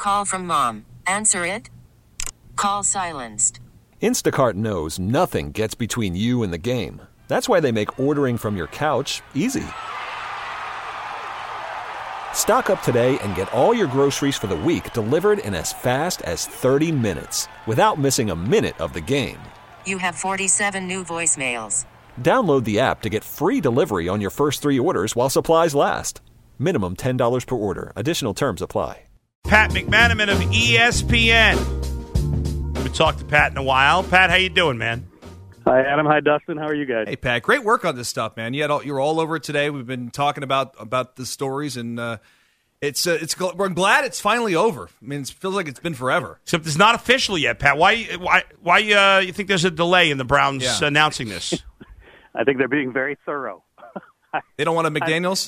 Call from mom. Answer it. Call silenced. Instacart knows nothing gets between you and the game. That's why they make ordering from your couch easy. Stock up today and get all your groceries for the week delivered in as fast as 30 minutes without missing a minute of the game. You have 47 new voicemails. Download the app to get free delivery on your first 3 orders while supplies last. Minimum $10 per order. Additional terms apply. Pat McManaman of ESPN. We haven't talked to Pat in a while. Pat, how you doing, man? Hi, Adam. Hi, Dustin. How are you guys? Hey, Pat. Great work on this stuff, man. You're all over it today. We've been talking about the stories, and we're glad it's finally over. I mean, it feels like it's been forever. Except it's not official yet, Pat. Why you think there's a delay in the Browns announcing this? I think they're being very thorough. They don't want a McDaniels?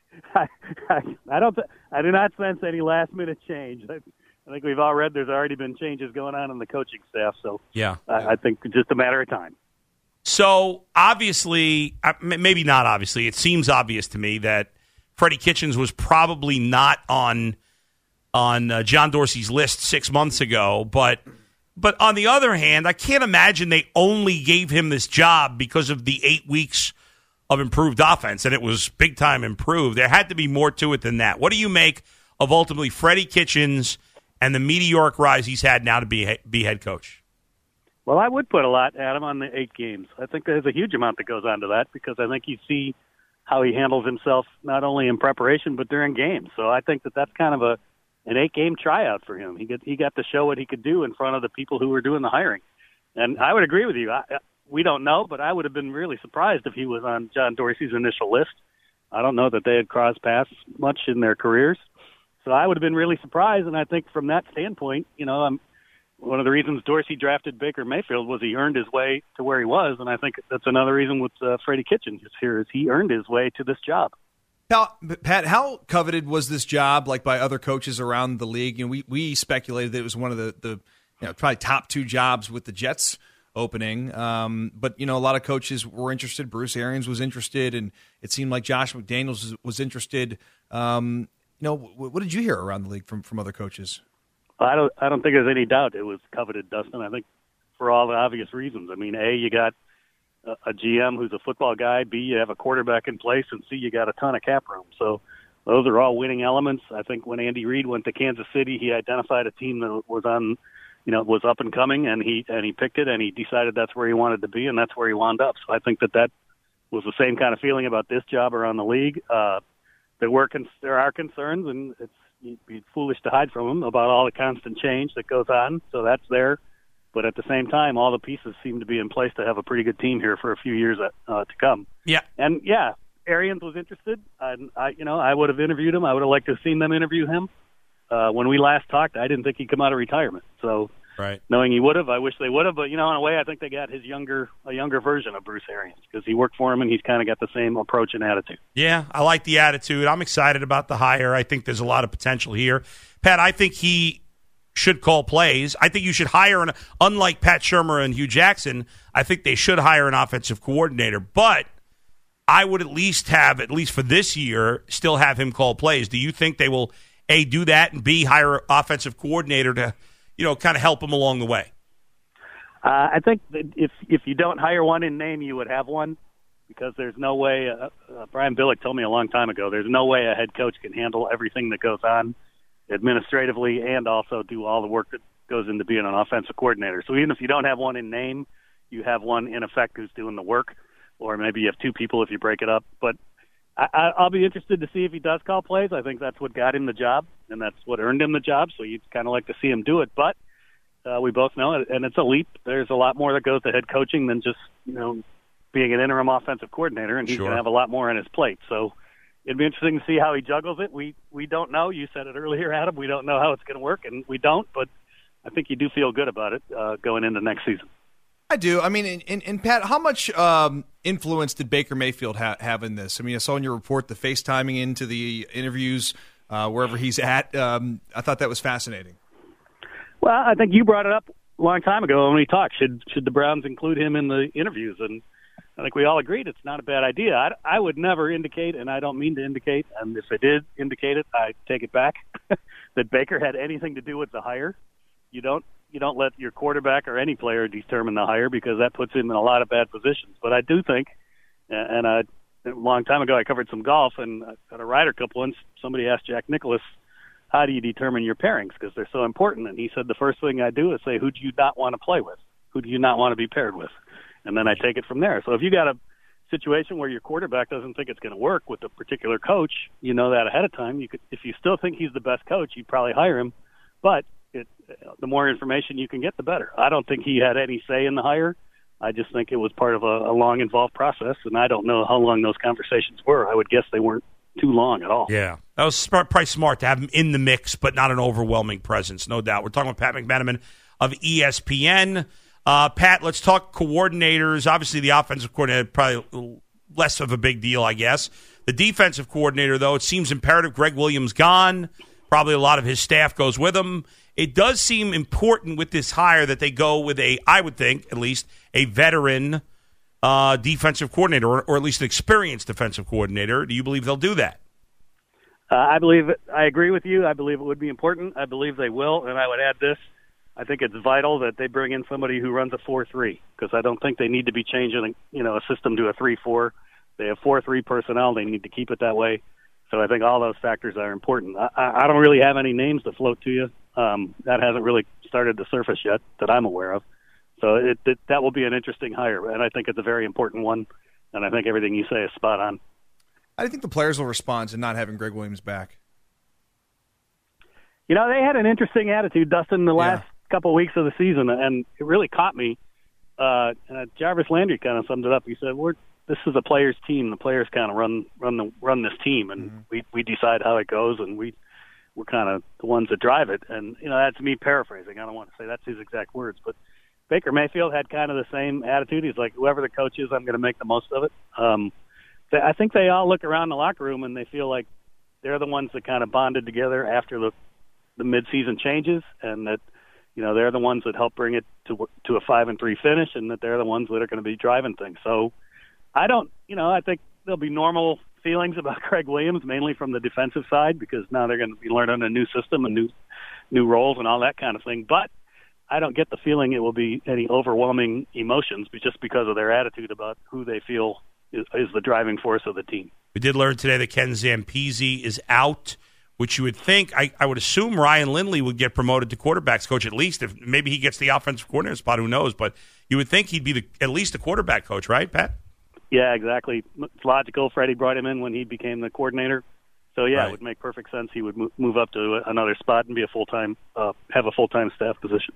I do not sense any last-minute change. I think we've all read there's already been changes going on in the coaching staff, so I think it's just a matter of time. So, obviously, maybe not obviously, it seems obvious to me that Freddie Kitchens was probably not on John Dorsey's list 6 months ago, but on the other hand, I can't imagine they only gave him this job because of the 8 weeks of improved offense, and it was big-time improved. There had to be more to it than that. What do you make of ultimately Freddie Kitchens and the meteoric rise he's had now to be head coach? Well, I would put a lot, Adam, on the 8 games. I think there's a huge amount that goes on to that because I think you see how he handles himself not only in preparation but during games. So I think that's kind of an 8-game tryout for him. He got to show what he could do in front of the people who were doing the hiring. And I would agree with you. We don't know, but I would have been really surprised if he was on John Dorsey's initial list. I don't know that they had crossed paths much in their careers. So I would have been really surprised, and I think from that standpoint, one of the reasons Dorsey drafted Baker Mayfield was he earned his way to where he was, and I think that's another reason with Freddie Kitchens is he earned his way to this job. Pat, how coveted was this job, like by other coaches around the league? We speculated that it was one of the probably top 2 jobs with the Jets opening, but a lot of coaches were interested. Bruce Arians was interested, and it seemed like Josh McDaniels was interested. What did you hear around the league from other coaches? I don't think there's any doubt it was coveted, Dustin. I think for all the obvious reasons. I mean, A, you got a GM who's a football guy. B, you have a quarterback in place. And C, you got a ton of cap room. So those are all winning elements. I think when Andy Reid went to Kansas City, he identified a team that was was up and coming, and he picked it, and he decided that's where he wanted to be, and that's where he wound up. So I think that was the same kind of feeling about this job around the league. There are concerns, and you'd be foolish to hide from them about all the constant change that goes on. So that's there. But at the same time, all the pieces seem to be in place to have a pretty good team here for a few years to come. Yeah. And, Arians was interested. I would have interviewed him. I would have liked to have seen them interview him. When we last talked, I didn't think he'd come out of retirement. So knowing he would have, I wish they would have. But, in a way, I think they got a younger version of Bruce Arians because he worked for him and he's kind of got the same approach and attitude. Yeah, I like the attitude. I'm excited about the hire. I think there's a lot of potential here. Pat, I think he should call plays. I think you should hire unlike Pat Shurmur and Hugh Jackson, I think they should hire an offensive coordinator. But I would at least for this year, still have him call plays. Do you think they will, A, do that, and B, hire an offensive coordinator to kind of help him along the way? I think that if you don't hire one in name, you would have one because there's no way Brian Billick told me a long time ago, there's no way a head coach can handle everything that goes on administratively and also do all the work that goes into being an offensive coordinator. So even if you don't have one in name, you have one in effect who's doing the work, or maybe you have 2 people if you break it up. But I'll be interested to see if he does call plays. I think that's what got him the job, and that's what earned him the job, so you'd kind of like to see him do it. But we both know, and it's a leap, there's a lot more that goes to head coaching than just being an interim offensive coordinator, and he's going to have a lot more on his plate. So it'd be interesting to see how he juggles it. We don't know. You said it earlier, Adam. We don't know how it's going to work, and we don't, but I think you do feel good about it going into next season. I do. I mean, and Pat, how much influence did Baker Mayfield have in this? I mean, I saw in your report the FaceTiming into the interviews wherever he's at. I thought that was fascinating. Well, I think you brought it up a long time ago when we talked. Should the Browns include him in the interviews? And I think we all agreed it's not a bad idea. I would never indicate, and I don't mean to indicate, and if I did indicate it, I take it back, that Baker had anything to do with the hire. You don't let your quarterback or any player determine the hire, because that puts him in a lot of bad positions. But I do think, and a long time ago I covered some golf, and at a Ryder Cup once, somebody asked Jack Nicklaus, how do you determine your pairings, because they're so important? And he said, the first thing I do is say, who do you not want to play with? Who do you not want to be paired with? And then I take it from there. So if you got a situation where your quarterback doesn't think it's going to work with a particular coach, you know that ahead of time. You could, if you still think he's the best coach, you'd probably hire him. But the more information you can get, the better. I don't think he had any say in the hire. I just think it was part of a long, involved process, and I don't know how long those conversations were. I would guess they weren't too long at all. Yeah, that was probably smart to have him in the mix, but not an overwhelming presence, no doubt. We're talking with Pat McManaman of ESPN. Pat, let's talk coordinators. Obviously, the offensive coordinator, probably less of a big deal, I guess. The defensive coordinator, though, it seems imperative. Greg Williams gone. Probably a lot of his staff goes with him. It does seem important with this hire that they go with I would think, at least, a veteran defensive coordinator, or at least an experienced defensive coordinator. Do you believe they'll do that? I agree with you. I believe it would be important. I believe they will, and I would add this. I think it's vital that they bring in somebody who runs a 4-3, because I don't think they need to be changing, a system to a 3-4. They have 4-3 personnel. They need to keep it that way. So I think all those factors are important. I don't really have any names to float to you. That hasn't really started to surface yet that I'm aware of. So that will be an interesting hire, and I think it's a very important one, and I think everything you say is spot on. I think the players will respond to not having Greg Williams back. They had an interesting attitude, Dustin, the last couple of weeks of the season, and it really caught me. Jarvis Landry kind of summed it up. He said, this is a players' team. The players kind of run this team, and we decide how it goes, and we're kind of the ones that drive it. And that's me paraphrasing. I don't want to say that's his exact words, but Baker Mayfield had kind of the same attitude. He's like, whoever the coach is, I'm going to make the most of it. I think they all look around the locker room and they feel like they're the ones that kind of bonded together after the midseason changes, and that they're the ones that help bring it to a 5-3 finish, and that they're the ones that are going to be driving things. So I think there'll be normal feelings about Greg Williams, mainly from the defensive side, because now they're going to be learning a new system and new roles and all that kind of thing. But I don't get the feeling it will be any overwhelming emotions, but just because of their attitude about who they feel is the driving force of the team. We did learn today that Ken Zampese is out, which you would think, I would assume Ryan Lindley would get promoted to quarterbacks coach, at least. If maybe he gets the offensive coordinator spot, who knows? But you would think he'd be at least the quarterback coach, right, Pat? Yeah, exactly. It's logical. Freddie brought him in when he became the coordinator. So, It would make perfect sense. He would move up to another spot and be have a full-time staff position.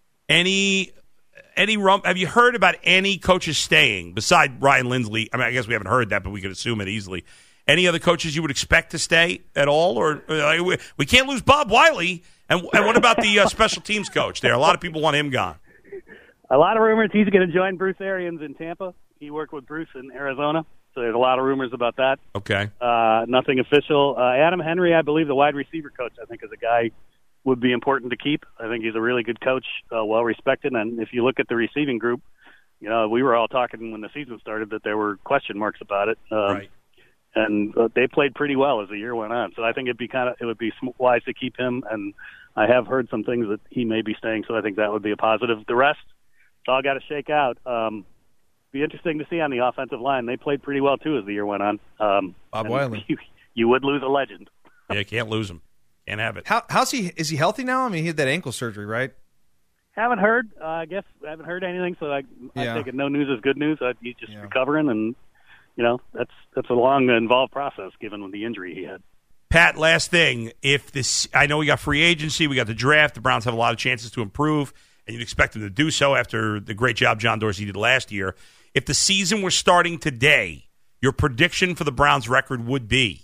Have you heard about any coaches staying beside Ryan Lindley? I mean, I guess we haven't heard that, but we could assume it easily. Any other coaches you would expect to stay at all? Or we can't lose Bob Wiley. And what about the special teams coach there? A lot of people want him gone. A lot of rumors he's going to join Bruce Arians in Tampa. He worked with Bruce in Arizona, so there's a lot of rumors about that. Okay. Nothing official. Adam Henry, I believe, the wide receiver coach, I think is a guy would be important to keep. I think he's a really good coach, well-respected. And if you look at the receiving group, we were all talking when the season started that there were question marks about it. Right. And they played pretty well as the year went on. So I think it would be wise to keep him. And I have heard some things that he may be staying, so I think that would be a positive. The rest, it's all got to shake out. Be interesting to see on the offensive line. They played pretty well, too, as the year went on. Bob Wiley. You would lose a legend. Yeah, can't lose him. Can't have it. How's he? Is he healthy now? I mean, he had that ankle surgery, right? Haven't heard. I guess I haven't heard anything, so I take it no news is good news. He's just recovering, and that's a long, involved process given the injury he had. Pat, last thing. I know we got free agency, we got the draft. The Browns have a lot of chances to improve, and you'd expect them to do so after the great job John Dorsey did last year. If the season were starting today, your prediction for the Browns' record would be?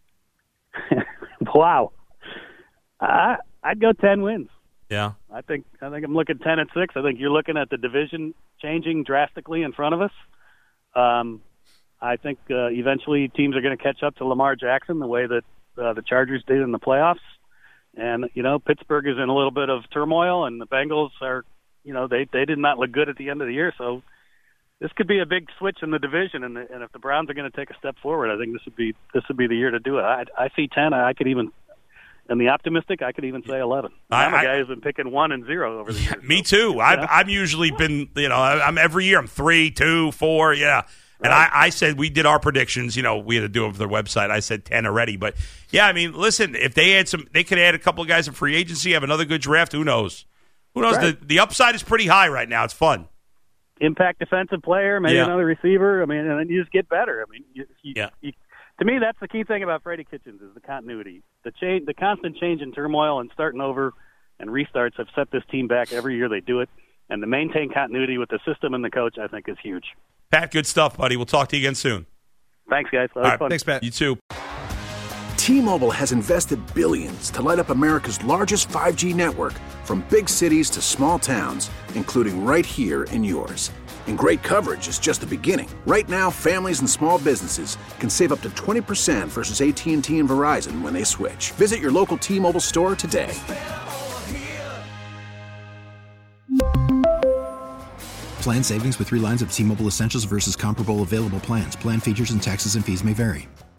Wow. I'd go 10 wins. Yeah. I think I'm looking 10-6. I think you're looking at the division changing drastically in front of us. I think eventually teams are going to catch up to Lamar Jackson the way that the Chargers did in the playoffs. And, Pittsburgh is in a little bit of turmoil, and the Bengals are, they did not look good at the end of the year. So this could be a big switch in the division. And if the Browns are going to take a step forward, I think this would be the year to do it. I see 10. I could even And the optimistic, I could even say 11. I'm a guy who's been picking 1 and 0 over the years. Me too. I've usually been, I'm every year I'm 3, 2, 4, yeah. And I said we did our predictions. We had to do them for their website. I said 10 already, but yeah, I mean, listen, if they could add a couple of guys in free agency, have another good draft. Who knows? Who knows? Right. The upside is pretty high right now. It's fun. Impact defensive player, maybe another receiver. I mean, and then you just get better. I mean, to me, that's the key thing about Freddie Kitchens is the continuity, the constant change in turmoil and starting over and restarts have set this team back every year they do it. And to maintain continuity with the system and the coach, I think, is huge. Pat, good stuff, buddy. We'll talk to you again soon. Thanks, guys. All right. Fun. Thanks, Pat. You too. T-Mobile has invested billions to light up America's largest 5G network, from big cities to small towns, including right here in yours. And great coverage is just the beginning. Right now, families and small businesses can save up to 20% versus AT&T and Verizon when they switch. Visit your local T-Mobile store today. Plan savings with 3 lines of T-Mobile Essentials versus comparable available plans. Plan features and taxes and fees may vary.